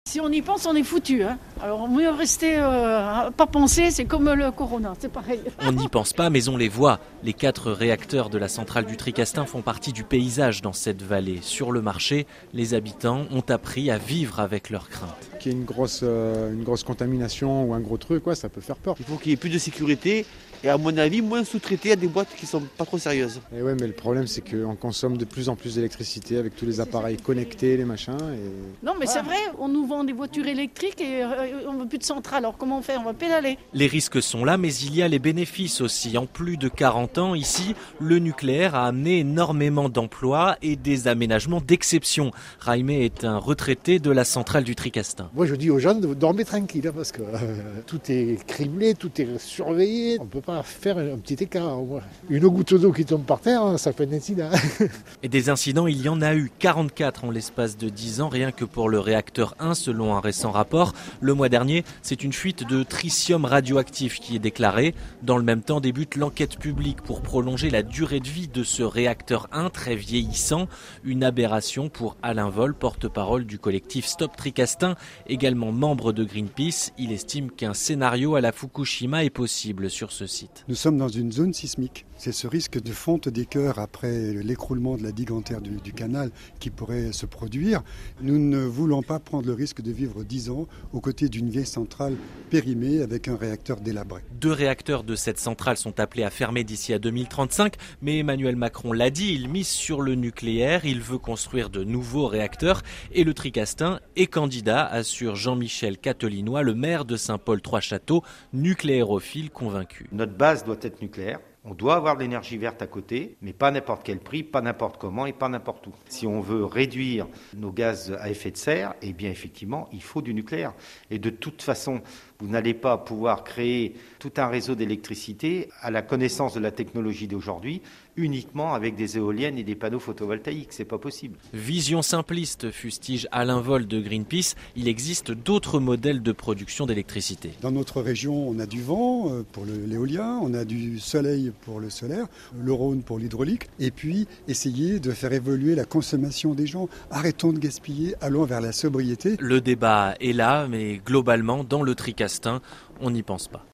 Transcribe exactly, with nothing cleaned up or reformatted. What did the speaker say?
Si on y pense, on est foutu. Hein. Alors mieux rester euh, pas penser, c'est comme le corona, c'est pareil. On n'y pense pas, mais on les voit. Les quatre réacteurs de la centrale du Tricastin font partie du paysage dans cette vallée. Sur le marché, les habitants ont appris à vivre avec leurs craintes. Qu'il y ait une grosse, euh, une grosse contamination ou un gros truc, quoi, ça peut faire peur. Il faut qu'il y ait plus de sécurité et à mon avis, moins sous-traité à des boîtes qui sont pas trop sérieuses. Et ouais, mais le problème, c'est qu'on consomme de plus en plus d'électricité avec tous les appareils connectés, les machins. Et... Non, mais c'est vrai, on nous vend des voitures électriques et euh, on veut plus de centrale. Alors comment on fait? On va pédaler. Les risques sont là, mais il y a les bénéfices aussi. En plus de quarante ans, ici, le nucléaire a amené énormément d'emplois et des aménagements d'exception. Raimé est un retraité de la centrale du Tricastin. Moi, je dis aux gens de dormir tranquille hein, parce que euh, tout est criblé, tout est surveillé. On ne peut pas faire un petit écart. Une goutte d'eau qui tombe par terre, hein, ça fait un incident. Et des incidents, il y en a eu quarante-quatre en l'espace de dix ans, rien que pour le réacteur un, selon un récent rapport. Le mois dernier, c'est une fuite de tritium radioactif qui est déclarée. Dans le même temps, débute l'enquête publique pour prolonger la durée de vie de ce réacteur un, très vieillissant. Une aberration pour Alain Vol, porte-parole du collectif Stop Tricastin, également membre de Greenpeace. Il estime qu'un scénario à la Fukushima est possible sur ce site. Nous sommes dans une zone sismique. C'est ce risque de fonte des cœurs après l'écroulement de la digue en terre du, du canal qui pourrait se produire. Nous ne voulons pas prendre le risque de vivre dix ans aux côtés d'une vieille centrale périmée avec un réacteur délabré. Deux réacteurs de cette centrale sont appelés à fermer d'ici à deux mille trente-cinq, mais Emmanuel Macron l'a dit, il mise sur le nucléaire, il veut construire de nouveaux réacteurs et le Tricastin est candidat, assure Jean-Michel Cathelinois, le maire de Saint-Paul-Trois-Châteaux, nucléarophile convaincu. Notre base doit être nucléaire. On doit avoir de l'énergie verte à côté, mais pas à n'importe quel prix, pas n'importe comment et pas n'importe où. Si on veut réduire nos gaz à effet de serre, eh bien effectivement, il faut du nucléaire. Et de toute façon, vous n'allez pas pouvoir créer tout un réseau d'électricité à la connaissance de la technologie d'aujourd'hui uniquement avec des éoliennes et des panneaux photovoltaïques. C'est pas possible. Vision simpliste, fustige Alain Vol de Greenpeace. Il existe d'autres modèles de production d'électricité. Dans notre région, on a du vent pour l'éolien, on a du soleil pour le solaire, le Rhône pour l'hydraulique, et puis essayer de faire évoluer la consommation des gens. Arrêtons de gaspiller, allons vers la sobriété. Le débat est là, mais globalement, dans le Tricastin, on n'y pense pas.